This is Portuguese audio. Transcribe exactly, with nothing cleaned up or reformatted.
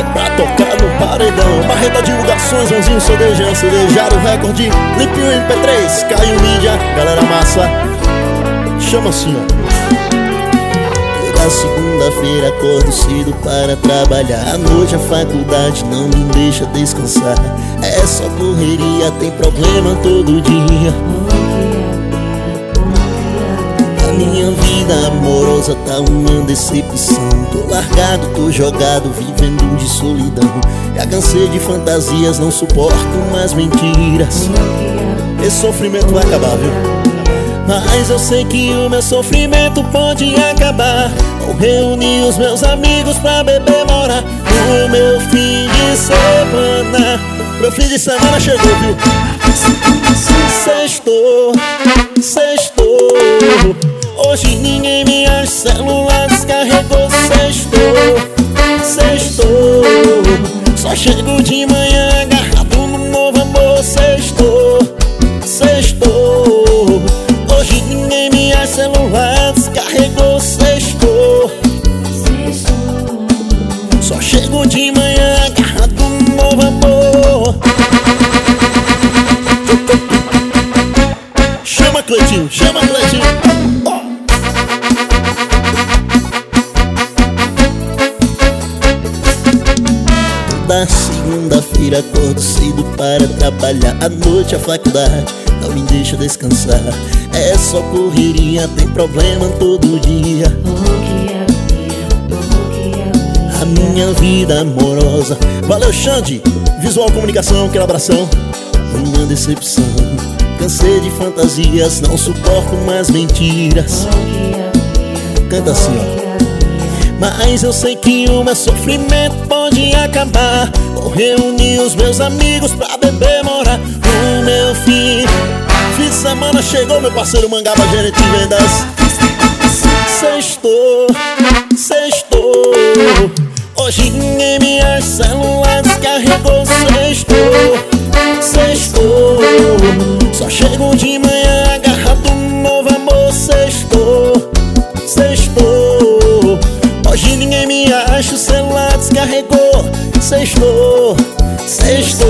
pra tocar no paredão. Barreta Divulgações, Joãozinho Cedejão, Cedejar o recorde. Limpinho M P três, Caio Mídia, galera massa. Chama assim, ó. Toda segunda-feira acordo cedo para trabalhar. À noite a faculdade não me deixa descansar. É só correria, tem problema todo dia. A minha vida amorosa tá uma decepção. Tô largado, tô jogado, vivendo de solidão. Já cansei de fantasias, não suporto mais mentiras. Esse sofrimento vai acabar, viu? Mas eu sei que o meu sofrimento pode acabar. Vou reunir os meus amigos pra beber, morar no meu fim de semana. Meu fim de semana chegou, viu? Sextou, sextou. Hoje ninguém me acha, celular descarregou. Sextou, sextou. Só chego de manhã agarrado no novo amor. Sextou, sextou. Hoje ninguém me acha, celular descarregou. Sextou, só chego de manhã agarrado no novo amor. Chama Cleitinho, chama Cleitinho. Oh. Da segunda-feira acordo cedo para trabalhar. À noite a faculdade não me deixa descansar. É só correria, tem problema todo dia. A minha vida amorosa. Valeu, Xande, Visual Comunicação, aquele abração. Uma decepção. Cansei de fantasias, não suporto mais mentiras. Canta assim, ó. Mas eu sei que o meu sofrimento pode acabar. Vou reunir os meus amigos pra beber, morar no meu fim. Fim de semana chegou, meu parceiro Mangaba, gerente de vendas. Sextou, sextou. Hoje ninguém me acha, celular descarregou. Sextou, sextou. Só chego de manhã agarrado no novo amor. Sextou, sextou. Hoje ninguém me acha, o celular descarregou. Sextou, sextou.